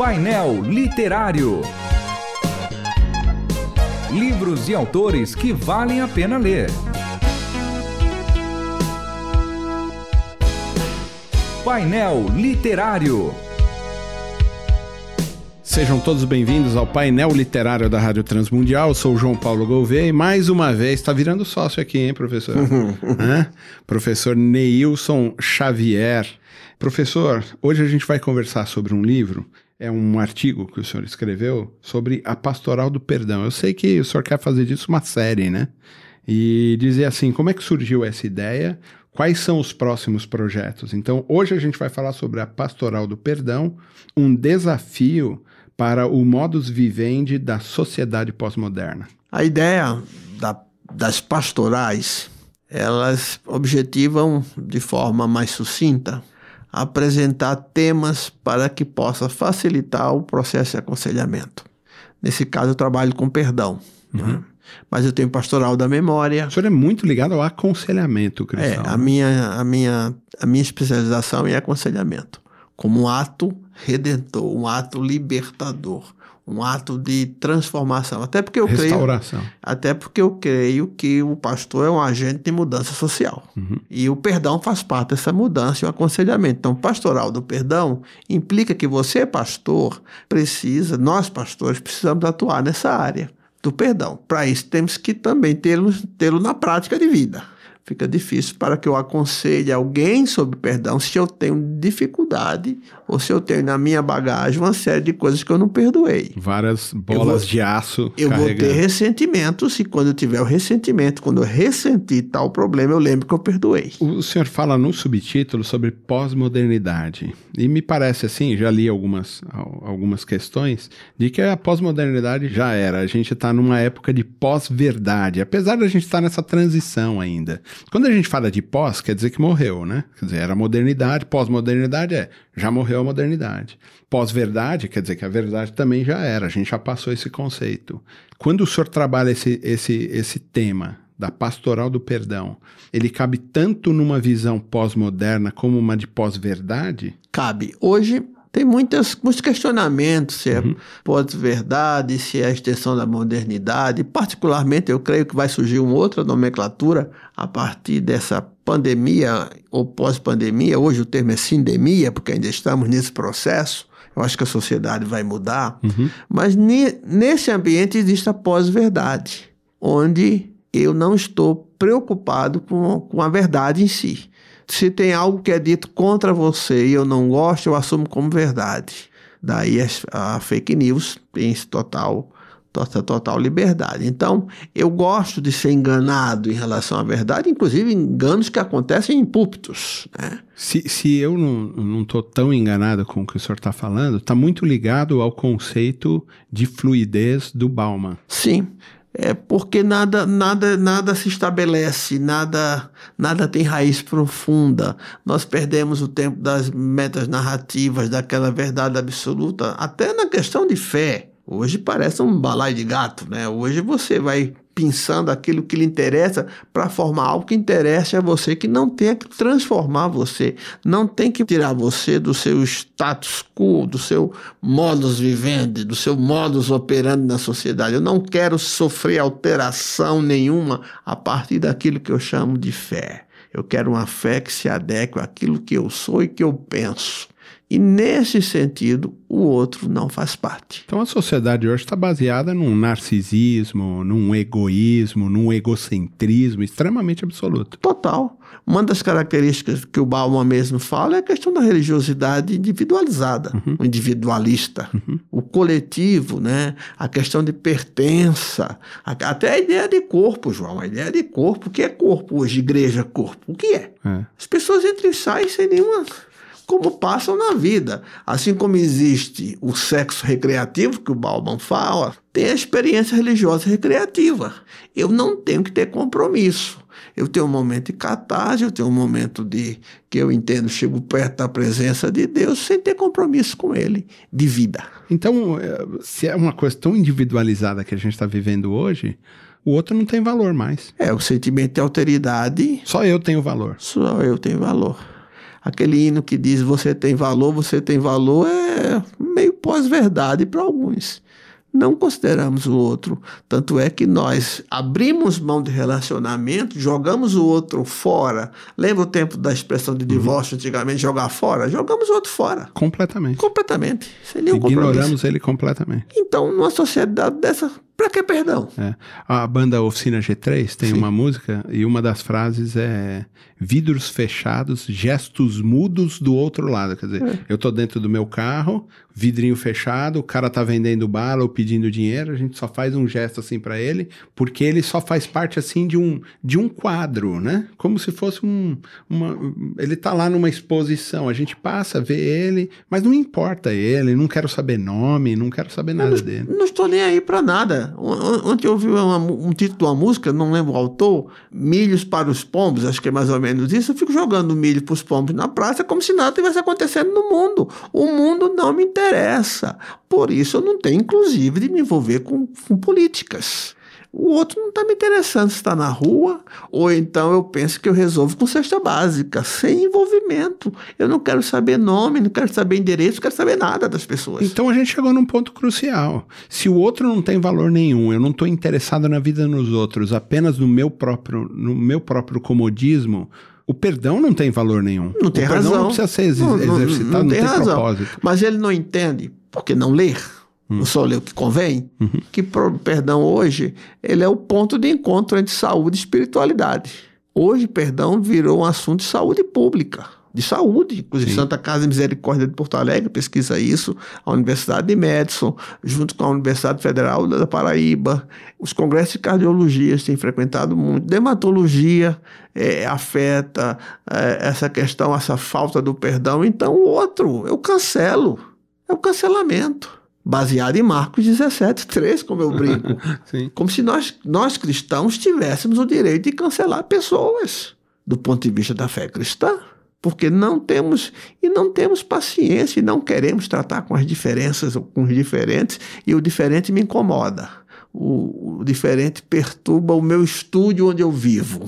Painel Literário. Livros e autores que valem a pena ler. Painel Literário. Sejam todos bem-vindos ao Painel Literário da Rádio Transmundial. Eu sou o João Paulo Gouveia e mais uma vez, está virando sócio aqui, hein, professor? Professor Neilson Xavier. Professor, hoje a gente vai conversar sobre um livro, é um artigo que o senhor escreveu sobre a Pastoral do Perdão. Eu sei que o senhor quer fazer disso uma série, né? E dizer assim, como é que surgiu essa ideia? Quais são os próximos projetos? Então, hoje a gente vai falar sobre a Pastoral do Perdão, um desafio para o modus vivendi da sociedade pós-moderna. A ideia das pastorais, elas objetivam de forma mais sucinta apresentar temas para que possa facilitar o processo de aconselhamento. Nesse caso, eu trabalho com perdão, né? Mas eu tenho pastoral da memória. O senhor é muito ligado ao aconselhamento cristão. A minha especialização é aconselhamento, como um ato redentor, um ato libertador, um ato de transformação. Até porque eu creio que o pastor é um agente de mudança social. E o perdão faz parte dessa mudança e o aconselhamento. Então, pastoral do perdão implica que você, pastor, nós pastores, precisamos atuar nessa área do perdão. Para isso, temos que também tê-lo na prática de vida. Fica difícil para que eu aconselhe alguém sobre perdão se eu tenho dificuldade ou se eu tenho na minha bagagem uma série de coisas que eu não perdoei. Várias bolas de aço Eu vou ter ressentimentos e quando eu tiver o ressentimento, quando eu ressentir tal problema, eu lembro que eu perdoei. O senhor fala no subtítulo sobre pós-modernidade. E me parece assim, já li algumas questões, de que a pós-modernidade já era. A gente está numa época de pós-verdade, apesar de a gente estar nessa transição ainda. Quando a gente fala de pós, quer dizer que morreu, né? Quer dizer, era modernidade, pós-modernidade já morreu a modernidade. Pós-verdade quer dizer que a verdade também já era, a gente já passou esse conceito. Quando o senhor trabalha esse tema da pastoral do perdão, ele cabe tanto numa visão pós-moderna como uma de pós-verdade? Cabe. Hoje tem muitos questionamentos se é pós-verdade, se é a extensão da modernidade. Particularmente, eu creio que vai surgir uma outra nomenclatura a partir dessa pandemia ou pós-pandemia. Hoje o termo é sindemia, porque ainda estamos nesse processo. Eu acho que a sociedade vai mudar. Mas nesse ambiente existe a pós-verdade, onde eu não estou preocupado com a verdade em si. Se tem algo que é dito contra você e eu não gosto, eu assumo como verdade. Daí a fake news tem total liberdade. Então, eu gosto de ser enganado em relação à verdade, inclusive enganos que acontecem em púlpitos, né? Se eu não estou tão enganado com o que o senhor está falando, está muito ligado ao conceito de fluidez do Bauman. Sim. É porque nada se estabelece, nada tem raiz profunda. Nós perdemos o tempo das metas narrativas, daquela verdade absoluta, até na questão de fé. Hoje parece um balaio de gato, né? Hoje você vai pensando aquilo que lhe interessa para formar algo que interesse a você, que não tenha que transformar você, não tem que tirar você do seu status quo, do seu modus vivendi, do seu modus operandi na sociedade. Eu não quero sofrer alteração nenhuma a partir daquilo que eu chamo de fé. Eu quero uma fé que se adeque àquilo que eu sou e que eu penso. E nesse sentido, o outro não faz parte. Então a sociedade hoje está baseada num narcisismo, num egoísmo, num egocentrismo extremamente absoluto. Total. Uma das características que o Bauman mesmo fala é a questão da religiosidade individualizada, o individualista, o coletivo, né? A questão de pertença, até a ideia de corpo, João, a ideia de corpo. O que é corpo hoje? Igreja, corpo. O que é? As pessoas entram e saem sem nenhuma... como passam na vida. Assim como existe o sexo recreativo, que o Bauman fala, tem a experiência religiosa recreativa. Eu não tenho que ter compromisso. Eu tenho um momento de catarse, eu tenho um momento que eu entendo, chego perto da presença de Deus sem ter compromisso com Ele, de vida. Então, se é uma coisa tão individualizada que a gente está vivendo hoje, o outro não tem valor mais. O sentimento de alteridade... Só eu tenho valor. Só eu tenho valor. Aquele hino que diz você tem valor é meio pós-verdade para alguns. Não consideramos o outro. Tanto é que nós abrimos mão de relacionamento, jogamos o outro fora. Lembra o tempo da expressão de divórcio antigamente, jogar fora? Jogamos o outro fora. Completamente. Sem nenhum compromisso. Ignoramos ele completamente. Então, numa sociedade dessa, para que perdão? A banda Oficina G3 tem uma música e uma das frases é vidros fechados, gestos mudos do outro lado. Quer dizer, eu tô dentro do meu carro, vidrinho fechado, o cara tá vendendo bala ou pedindo dinheiro, a gente só faz um gesto assim pra ele, porque ele só faz parte assim de um quadro, né? Como se fosse ele tá lá numa exposição, a gente passa, vê ele, mas não importa ele, não quero saber nome, não quero saber nada dele. Não estou nem aí pra nada. Ontem eu ouvi um título de uma música, não lembro o autor, Milhos para os Pombos, acho que é mais ou menos isso. Eu fico jogando milho para os pombos na praça como se nada tivesse acontecendo no mundo. O mundo não me interessa. Por isso eu não tenho, inclusive, de me envolver com políticas. O outro não está me interessando se está na rua, ou então eu penso que eu resolvo com cesta básica, sem envolvimento. Eu não quero saber nome, não quero saber endereço, não quero saber nada das pessoas. Então a gente chegou num ponto crucial. Se o outro não tem valor nenhum, eu não estou interessado na vida dos outros, apenas no meu próprio comodismo, o perdão não tem valor nenhum. Não tem razão. O perdão não precisa ser exercitado, não tem propósito. Mas ele não entende, porque não ler. Só ler o que convém, que perdão hoje, ele é o ponto de encontro entre saúde e espiritualidade. Hoje, perdão virou um assunto de saúde pública, de saúde. Inclusive, Santa Casa de Misericórdia de Porto Alegre pesquisa isso, a Universidade de Madison, junto com a Universidade Federal da Paraíba, os congressos de cardiologia têm frequentado muito, dermatologia afeta essa questão, essa falta do perdão. Então, o outro, eu cancelo, é o cancelamento. Baseado em Marcos 17:3, como eu brinco. Como se nós cristãos tivéssemos o direito de cancelar pessoas do ponto de vista da fé cristã. Porque não temos paciência e não queremos tratar com as diferenças ou com os diferentes, e o diferente me incomoda. O diferente perturba o meu estúdio onde eu vivo,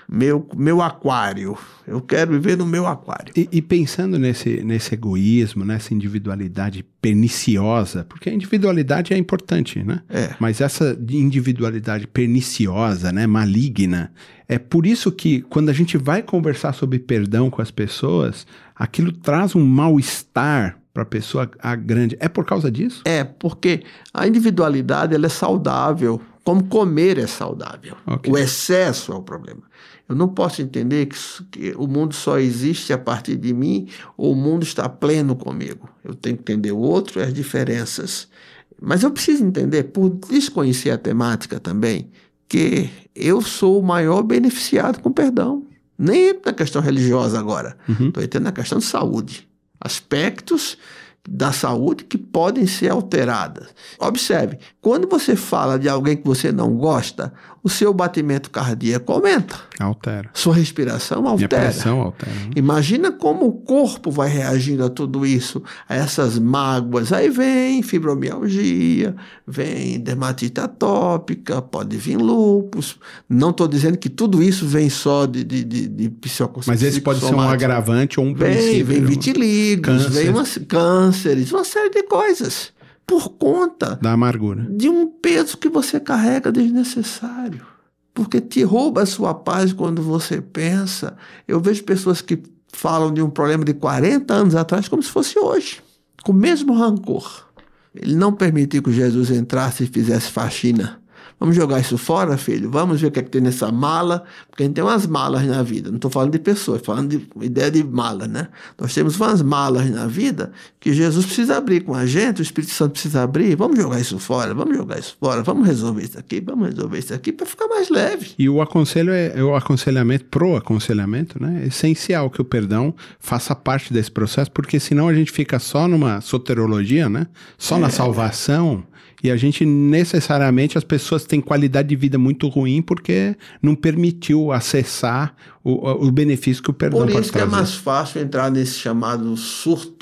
meu aquário. Eu quero viver no meu aquário. E pensando nesse egoísmo, nessa individualidade perniciosa, porque a individualidade é importante, né? Mas essa individualidade perniciosa, né, maligna, é por isso que quando a gente vai conversar sobre perdão com as pessoas, aquilo traz um mal-estar para a pessoa grande. É por causa disso? É, porque a individualidade ela é saudável, como comer é saudável. O excesso é o problema. Eu não posso entender que o mundo só existe a partir de mim, ou o mundo está pleno comigo. Eu tenho que entender o outro e as diferenças. Mas eu preciso entender, por desconhecer a temática também, que eu sou o maior beneficiado com perdão. Nem entro na questão religiosa agora. Estou entrando na questão de saúde. Aspectos da saúde que podem ser alteradas. Observe, quando você fala de alguém que você não gosta, o seu batimento cardíaco aumenta. Altera. Sua respiração altera. Minha pressão altera. Né? Imagina como o corpo vai reagindo a tudo isso, a essas mágoas. Aí vem fibromialgia, vem dermatite atópica, pode vir lúpus. Não estou dizendo que tudo isso vem só de psicossomática. Mas esse pode ser um agravante ou um princípio. Vem vitíligos, vem cânceres, uma série de coisas. Por conta da amargura, de um peso que você carrega desnecessário. Porque te rouba a sua paz quando você pensa. Eu vejo pessoas que falam de um problema de 40 anos atrás como se fosse hoje, com o mesmo rancor. Ele não permitiu que Jesus entrasse e fizesse faxina. Vamos jogar isso fora, filho? Vamos ver o que é que tem nessa mala, porque a gente tem umas malas na vida. Não estou falando de pessoas, estou falando de ideia de mala, né? Nós temos umas malas na vida que Jesus precisa abrir com a gente, o Espírito Santo precisa abrir. Vamos jogar isso fora, vamos resolver isso aqui para ficar mais leve. E o aconselhamento, pro aconselhamento, né? É essencial que o perdão faça parte desse processo, porque senão a gente fica só numa soterologia, né? Só na salvação. E a gente, necessariamente, as pessoas têm qualidade de vida muito ruim porque não permitiu acessar o benefício que o perdão pode trazer. Por isso que é mais fácil entrar nesse chamado surto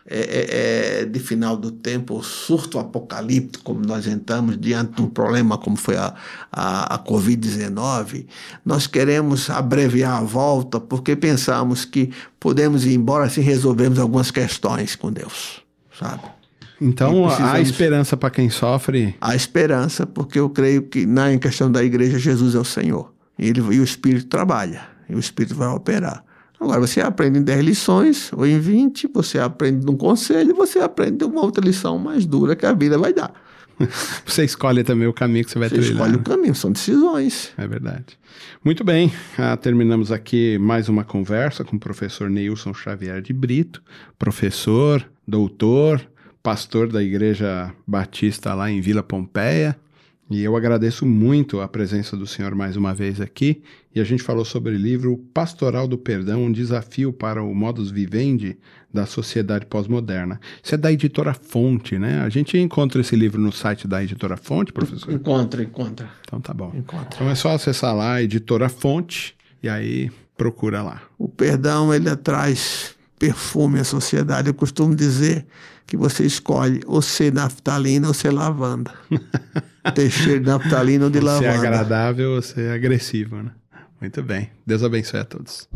de final do tempo, o surto apocalíptico, como nós entramos diante de um problema como foi a Covid-19, nós queremos abreviar a volta porque pensamos que podemos ir embora se resolvermos algumas questões com Deus, sabe? Então, há esperança para quem sofre? Há esperança, porque eu creio que na questão da igreja, Jesus é o Senhor. E o Espírito trabalha, e o Espírito vai operar. Agora, você aprende em 10 lições, ou em 20, você aprende num conselho, você aprende uma outra lição mais dura que a vida vai dar. Você escolhe também o caminho que você vai trilhar. Você escolhe o caminho, são decisões. É verdade. Muito bem, terminamos aqui mais uma conversa com o professor Neilson Xavier de Brito, professor, doutor, pastor da Igreja Batista lá em Vila Pompeia, e eu agradeço muito a presença do senhor mais uma vez aqui, e a gente falou sobre o livro Pastoral do Perdão, um desafio para o modus vivendi da sociedade pós-moderna. Isso é da Editora Fonte, né? A gente encontra esse livro no site da Editora Fonte, professor? Encontra. Então tá bom. Encontra. Então é só acessar lá, Editora Fonte, e aí procura lá. O perdão, ele traz perfume à sociedade. Eu costumo dizer que você escolhe ou ser naftalina ou ser lavanda. Ter cheiro de naftalina ou de lavanda. Ser agradável ou ser agressivo, né? Muito bem. Deus abençoe a todos.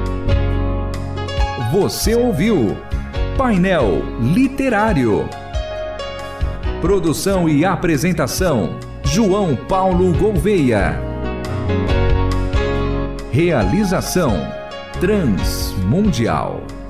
Você ouviu Painel Literário. Produção e apresentação, João Paulo Gouveia. Realização Transmundial.